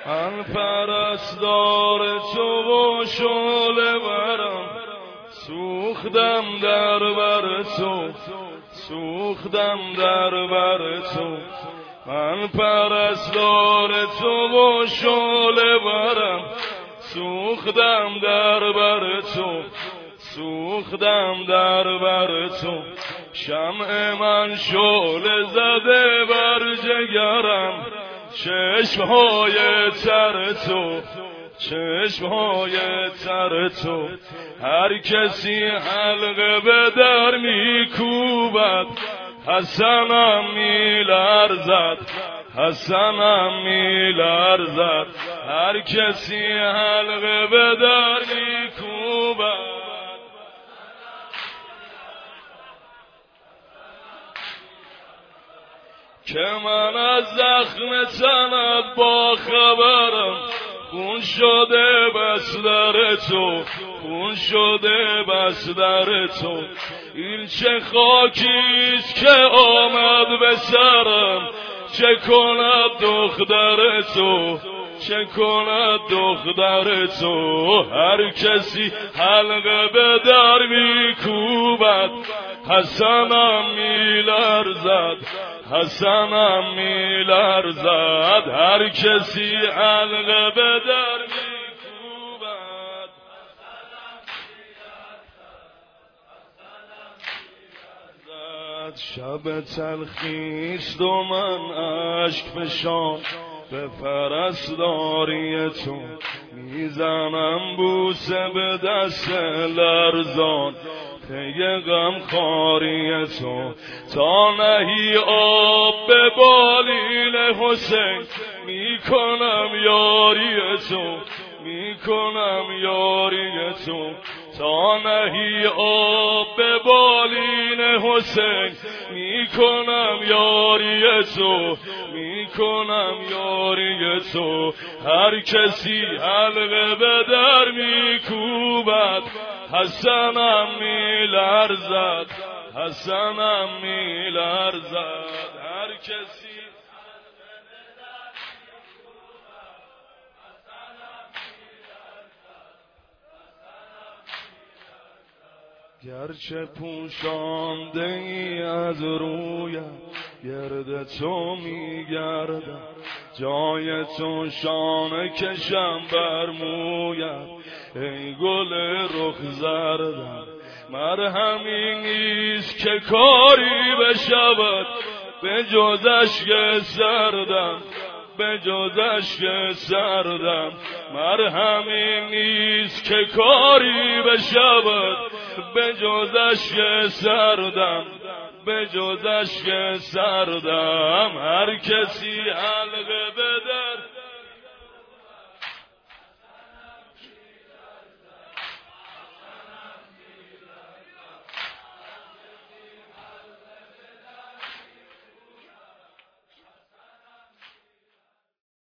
من پرستار تو و شعله برم، سوختم در بر تو، سوختم در بر تو. من پرستار تو و شعله برم، سوختم در بر تو، سوختم در بر تو. شمع من شعله زده بر جگرم، چشمهای تر تو، چشمهای تر تو. هر کسی حلقه به در میکوبد، حسنم میلرزد، حسنم میلرزد. هر کسی حلقه به در میکوبد، که من از زخم تنت با خبرم. خون شده بس در تو، خون شده بس در تو. این چه خاکیست که آمد به سرم، چه کند دختر تو، چه کند دختر تو. هر کسی حلقه به در میکوبد، حسنم میلرزد، حسنم میلرزد. هر کسی حلقه به در میکوبد، شب تلخیست و من اشک فشان به پرستاری تو میزنم بوسه به دست لرزان، پی غم خاری تو. تا نهی آب به بالین حسین، میکنم یاری تو، میکنم یاری تو. تا نهی آب به بالین حسین، میکنم یاری تو، میکنم یاری تو. هر کسی حلقه به در میکوبد، حسنم میلرزد، حسنم میلرزد. هر کسی گرچه پوشانده ای از رویم، گرد تو میگردم. جای تو شانه کشم بر مویم، ای گل رخ زردم. مرهمی نیست که کاری بشود به جز اشک سردم، به جز اشک سردم. مرهمی نیست که کاری بشود به جز اشک سردم، به جز اشک سردم. هر کسی حلقه بده